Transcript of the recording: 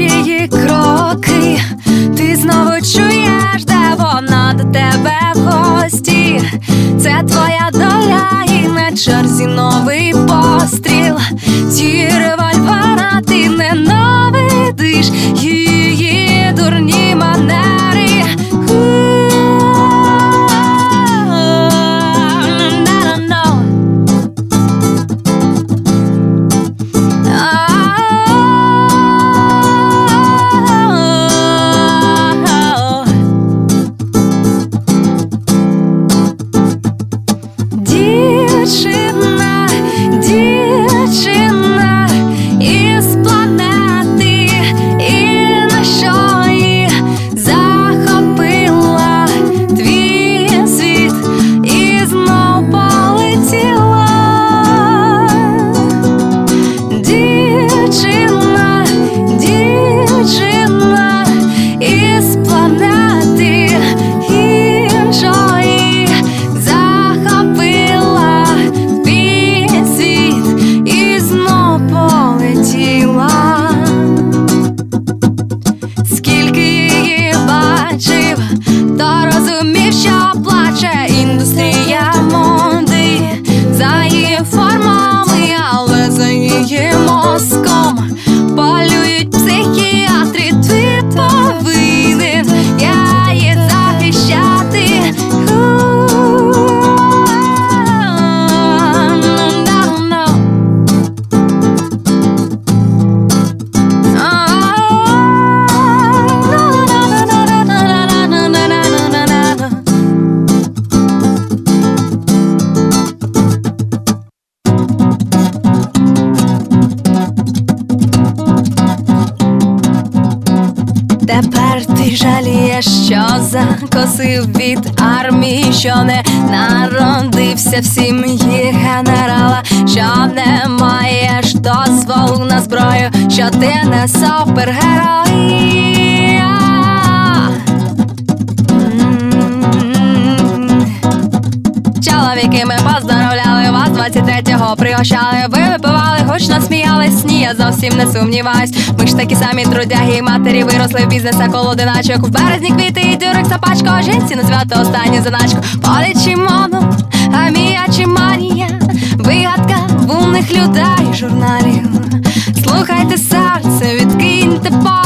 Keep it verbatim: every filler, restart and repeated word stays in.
її кроки, ти знову чуєш, де вона до тебе в гості. Це твоя доля і на черзі новий постріл. Ті револьвера ти ненавидиш, її дурні манери. Дівчина, дівчина із планети, і на що її захопила твій світ і знов полетіла. Дівчина, дівчина із планети іншої захопила твій світ і знов полетіла. Скільки її бачив, то розумів, що плаче індустрія моди за її формами, але за її мозком полюють психіатри. Ти повинен я її захищати. Тепер ти жалієш, що закосив від армії, що не народився в сім'ї генерала, що не маєш дозволу на зброю, що ти не супергерой. Чоловіки, ми поздоровляли вас, двадцять третього пригощали. Ви випивали, гучно сміялись, ні, я зовсім не сумніваюсь. Ми ж такі самі трудяги, матері виросли в бізнеса коло одиначок. В березні квіти і дюрик сапачко, жінці на свято останню заначку. Полі чи моно, амія чи манія, вигадка в умних людей журналів. Слухайте серце, відкиньте по